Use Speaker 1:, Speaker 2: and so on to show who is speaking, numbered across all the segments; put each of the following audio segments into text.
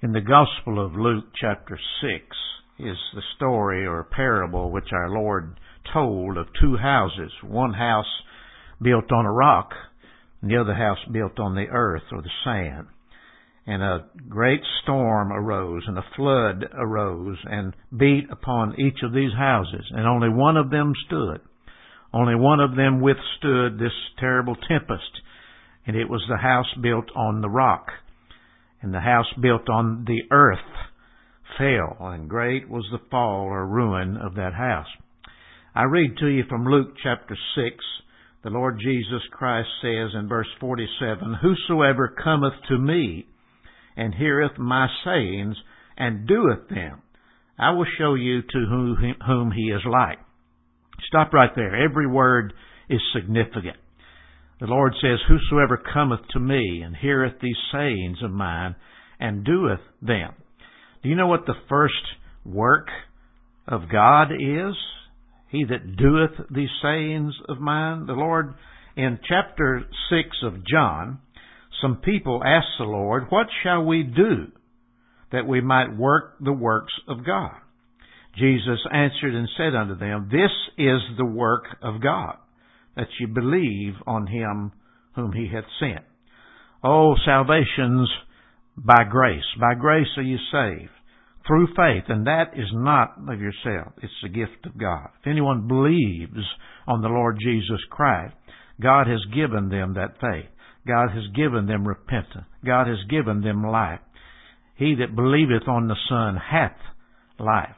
Speaker 1: In the Gospel of Luke chapter 6 is the story or parable which our Lord told of two houses. One house built on a rock, and the other house built on the earth or the sand. And a great storm arose, and a flood arose, and beat upon each of these houses, and only one of them stood. Only one of them withstood this terrible tempest, and it was the house built on the rock. And the house built on the earth fell, and great was the fall or ruin of that house. I read to you from Luke chapter 6. The Lord Jesus Christ says in verse 47, "Whosoever cometh to me, and heareth my sayings, and doeth them, I will show you to whom he is like." Stop right there. Every word is significant. The Lord says, "Whosoever cometh to me, and heareth these sayings of mine, and doeth them." Do you know what the first work of God is? He that doeth these sayings of mine. The Lord, in chapter 6 of John, some people asked the Lord, "What shall we do that we might work the works of God?" Jesus answered and said unto them, "This is the work of God, that ye believe on him whom he hath sent." Oh, salvation's by grace. By grace are you saved, through faith, and that is not of yourself. It's the gift of God. If anyone believes on the Lord Jesus Christ, God has given them that faith. God has given them repentance. God has given them life. He that believeth on the Son hath life.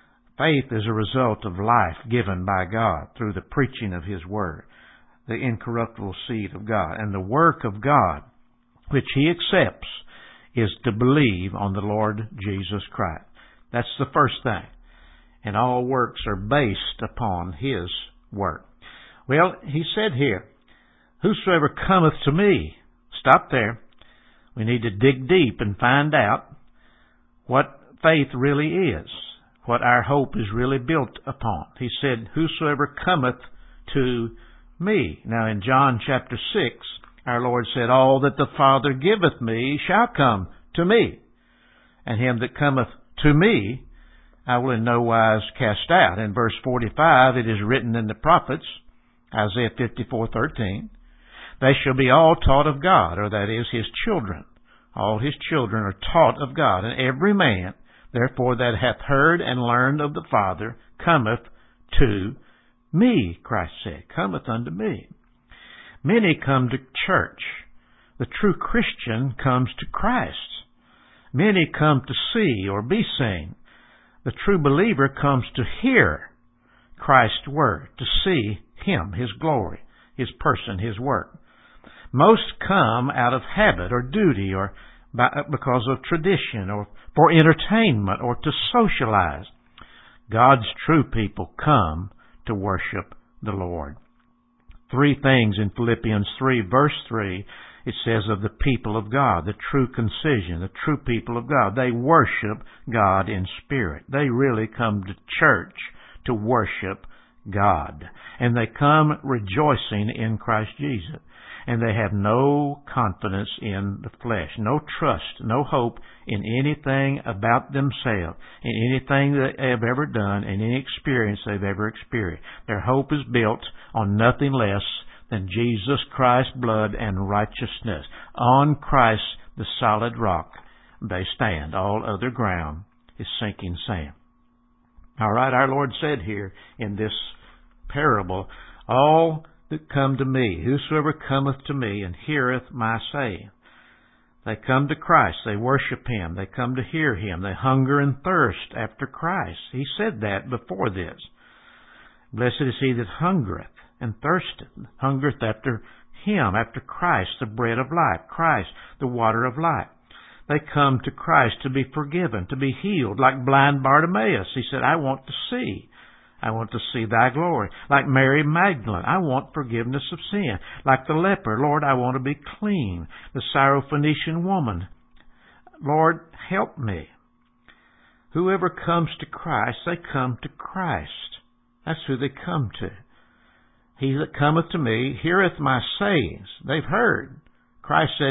Speaker 1: Faith is a result of life given by God through the preaching of His Word, the incorruptible seed of God. And the work of God, which He accepts, is to believe on the Lord Jesus Christ. That's the first thing. And all works are based upon His work. Well, He said here, "Whosoever cometh to me." Stop there. We need to dig deep and find out what faith really is, what our hope is really built upon. He said, "Whosoever cometh to me." Now in John chapter 6, our Lord said, "All that the Father giveth me shall come to me. And him that cometh to me, I will in no wise cast out." In verse 45, it is written in the prophets, Isaiah 54:13, "They shall be all taught of God," or that is, His children. All His children are taught of God. And every man, therefore, that hath heard and learned of the Father, cometh to me, Christ said, cometh unto me. Many come to church. The true Christian comes to Christ. Many come to see or be seen. The true believer comes to hear Christ's Word, to see Him, His glory, His person, His work. Most come out of habit or duty or because of tradition or for entertainment or to socialize. God's true people come to worship the Lord. Three things in Philippians 3, verse 3, it says of the people of God, the true concision, the true people of God. They worship God in spirit. They really come to church to worship God. And they come rejoicing in Christ Jesus. And they have no confidence in the flesh, no trust, no hope in anything about themselves, in anything that they have ever done, in any experience they've ever experienced. Their hope is built on nothing less than Jesus Christ's blood and righteousness. On Christ, the solid rock, they stand. All other ground is sinking sand. All right, our Lord said here in this parable, "All that come to me, whosoever cometh to me and heareth my saying." They come to Christ. They worship Him. They come to hear Him. They hunger and thirst after Christ. He said that before this. "Blessed is he that hungereth and hungereth after Him," after Christ, the bread of life, Christ, the water of life. They come to Christ to be forgiven, to be healed, like blind Bartimaeus. He said, "I want to see. I want to see Thy glory." Like Mary Magdalene, "I want forgiveness of sin." Like the leper, "Lord, I want to be clean." The Syrophoenician woman, "Lord, help me." Whoever comes to Christ, they come to Christ. That's who they come to. "He that cometh to me heareth my sayings." They've heard. Christ said,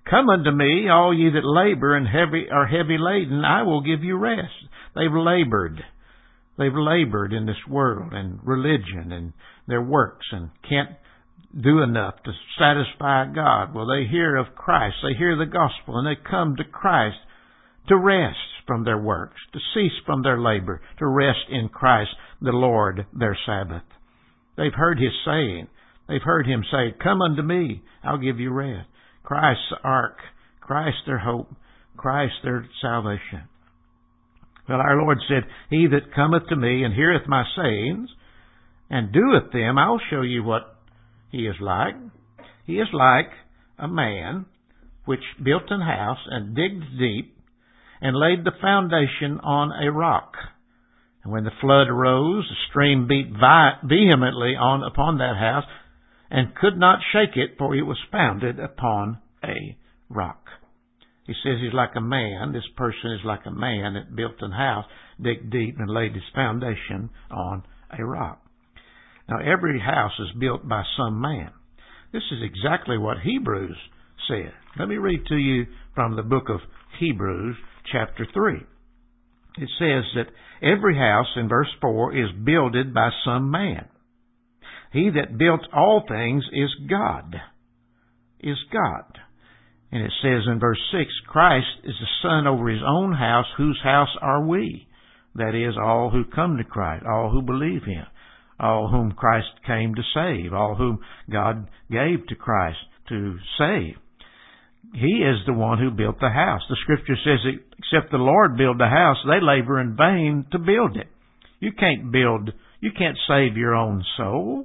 Speaker 1: Come unto me, all ye that labor and are heavy laden, I will give you rest. They've labored. They've labored in this world and religion and their works and can't do enough to satisfy God. Well, they hear of Christ. They hear the gospel and they come to Christ to rest from their works, to cease from their labor, to rest in Christ, the Lord, their Sabbath. They've heard His saying. They've heard Him say, come unto me, I'll give you rest. Christ's ark, Christ their hope, Christ their salvation. Well, our Lord said, he that cometh to me and heareth my sayings, and doeth them, I'll show you what he is like. He is like a man which built an house and digged deep and laid the foundation on a rock. And when the flood arose, the stream beat vehemently upon that house, and could not shake it, for it was founded upon a rock. He says he's like a man. This person is like a man that built a house, digged deep, and laid his foundation on a rock. Now, every house is built by some man. This is exactly what Hebrews said. Let me read to you from the book of Hebrews, chapter 3. It says that every house, in verse 4, is builded by some man. He that built all things is God. Is God. And it says in verse 6, Christ is the Son over His own house, whose house are we? That is, all who come to Christ, all who believe Him, all whom Christ came to save, all whom God gave to Christ to save. He is the one who built the house. The Scripture says, except the Lord build the house, they labor in vain to build it. You can't save your own soul.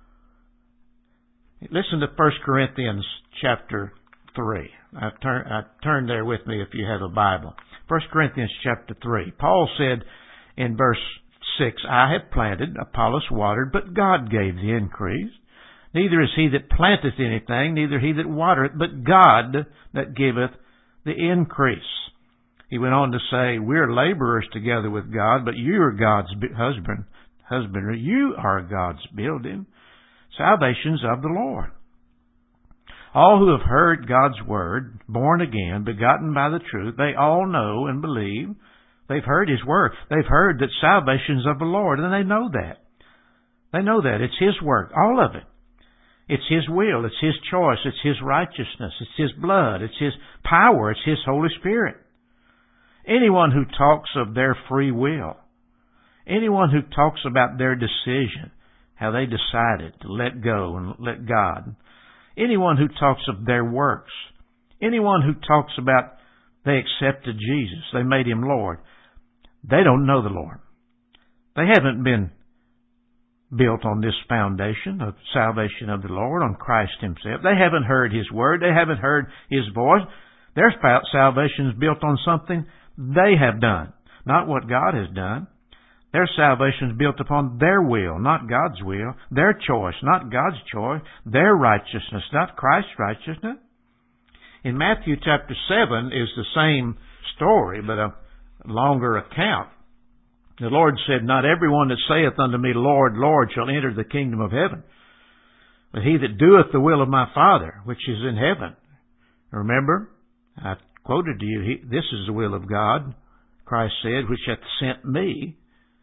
Speaker 1: Listen to 1 Corinthians chapter 3. Turn there with me if you have a Bible. 1 Corinthians chapter 3. Paul said in verse 6, I have planted, Apollos watered, but God gave the increase. Neither is he that planteth anything, neither he that watereth, but God that giveth the increase. He went on to say, we're laborers together with God, but you are God's husbandry. You are God's building. Salvation's of the Lord. All who have heard God's word, born again, begotten by the truth, they all know and believe. They've heard His word. They've heard that salvation's of the Lord, and they know that. They know that. It's His work, all of it. It's His will. It's His choice. It's His righteousness. It's His blood. It's His power. It's His Holy Spirit. Anyone who talks of their free will, anyone who talks about their decision, how they decided to let go and let God, anyone who talks of their works, anyone who talks about they accepted Jesus, they made Him Lord, they don't know the Lord. They haven't been built on this foundation of salvation of the Lord, on Christ Himself. They haven't heard His word. They haven't heard His voice. Their salvation is built on something they have done, not what God has done. Their salvation is built upon their will, not God's will. Their choice, not God's choice. Their righteousness, not Christ's righteousness. In Matthew chapter 7 is the same story, but a longer account. The Lord said, not everyone that saith unto me, Lord, Lord, shall enter the kingdom of heaven, but he that doeth the will of my Father, which is in heaven. Remember, I quoted to you, this is the will of God, Christ said, which hath sent me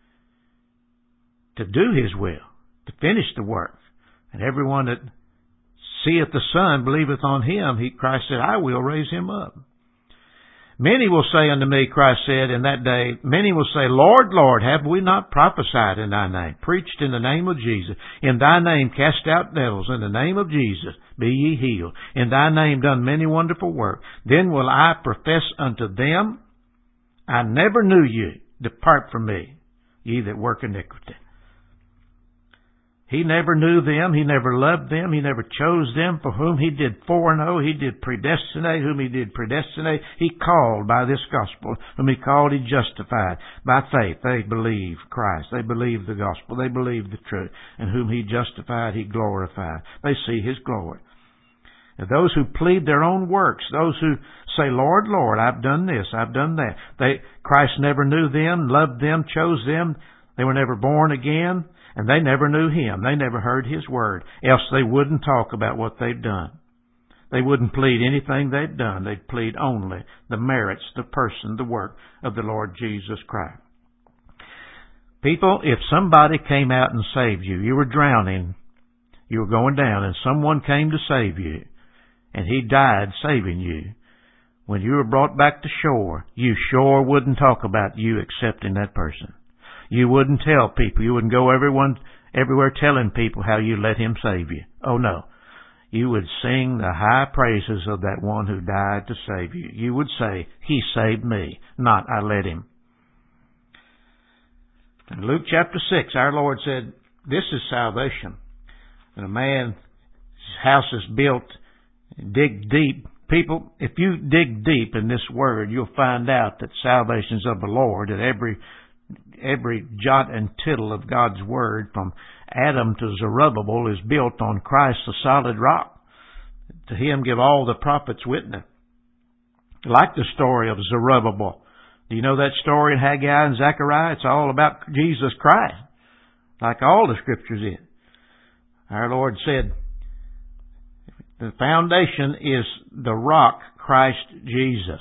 Speaker 1: to do His will, to finish the work. And everyone that seeth the Son believeth on Him, Christ said, I will raise him up. Many will say unto me, Christ said, in that day, many will say, Lord, Lord, have we not prophesied in Thy name, preached in the name of Jesus, in Thy name cast out devils, in the name of Jesus be ye healed, in Thy name done many wonderful works? Then will I profess unto them, I never knew you. Depart from me, ye that work iniquity. He never knew them. He never loved them. He never chose them. For whom He did foreknow, He did predestinate. Whom He did predestinate, He called by this gospel. Whom He called, He justified. By faith, they believe Christ. They believe the gospel. They believe the truth. And whom He justified, He glorified. They see His glory. And those who plead their own works, those who say, Lord, Lord, I've done this, I've done that. Christ never knew them, loved them, chose them. They were never born again. And they never knew Him. They never heard His word. Else they wouldn't talk about what they've done. They wouldn't plead anything they'd done. They'd plead only the merits, the person, the work of the Lord Jesus Christ. People, if somebody came out and saved you, you were drowning, you were going down, and someone came to save you, and he died saving you, when you were brought back to shore, you sure wouldn't talk about you accepting that person. You wouldn't tell people. You wouldn't go everywhere telling people how you let him save you. Oh no. You would sing the high praises of that one who died to save you. You would say, he saved me, not I let him. In Luke chapter 6, our Lord said, this is salvation. When a man's house is built, dig deep. People, if you dig deep in this word, you'll find out that salvation is of the Lord, that every jot and tittle of God's word from Adam to Zerubbabel is built on Christ, the solid rock. To him give all the prophets witness. Like the story of Zerubbabel. Do you know that story in Haggai and Zechariah? It's all about Jesus Christ. Like all the scriptures is. Our Lord said, the foundation is the rock, Christ Jesus.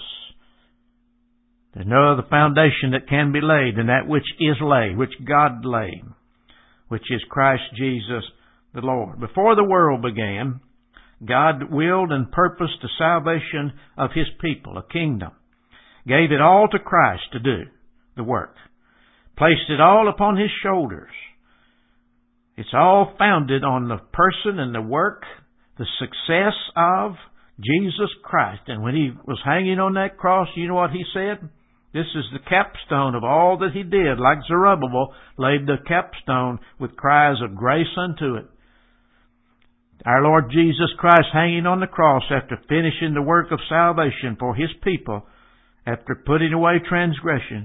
Speaker 1: There's no other foundation that can be laid than that which is laid, which God laid, which is Christ Jesus the Lord. Before the world began, God willed and purposed the salvation of His people, a kingdom. Gave it all to Christ to do the work. Placed it all upon His shoulders. It's all founded on the person and the work, the success of Jesus Christ. And when He was hanging on that cross, you know what He said? This is the capstone of all that He did. Like Zerubbabel laid the capstone with cries of grace unto it. Our Lord Jesus Christ hanging on the cross after finishing the work of salvation for His people, after putting away transgression,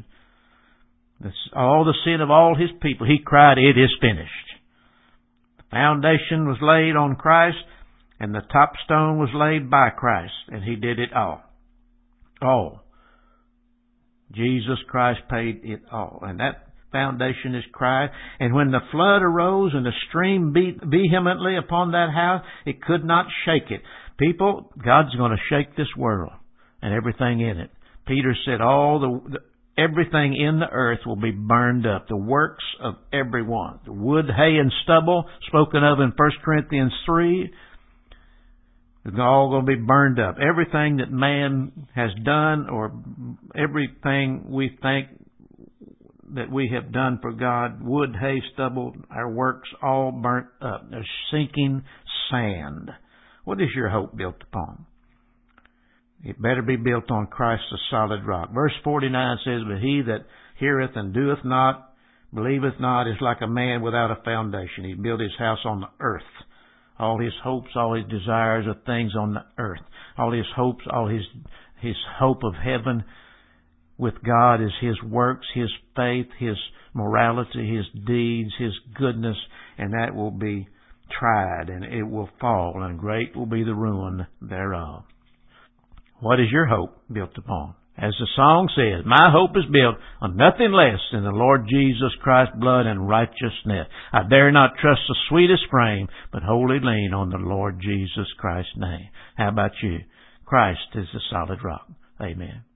Speaker 1: all the sin of all His people, He cried, it is finished. The foundation was laid on Christ, and the top stone was laid by Christ, and He did it all. All. Jesus Christ paid it all. And that foundation is Christ. And when the flood arose and the stream beat vehemently upon that house, it could not shake it. People, God's going to shake this world and everything in it. Peter said everything in the earth will be burned up. The works of everyone. The wood, hay, and stubble spoken of in 1 Corinthians 3 is all going to be burned up. Everything that man has done, or everything we think that we have done for God, wood, hay, stubble, our works all burnt up. They're sinking sand. What is your hope built upon? It better be built on Christ the solid rock. Verse 49 says, but he that heareth and doeth not, believeth not, is like a man without a foundation. He built his house on the earth. All his hopes, all his desires are things on the earth. All his hopes, all his hope of heaven with God is His works, His faith, His morality, His deeds, His goodness, and that will be tried, and it will fall, and great will be the ruin thereof. What is your hope built upon? As the song says, my hope is built on nothing less than the Lord Jesus Christ's blood and righteousness. I dare not trust the sweetest frame, but wholly lean on the Lord Jesus Christ's name. How about you? Christ is the solid rock. Amen.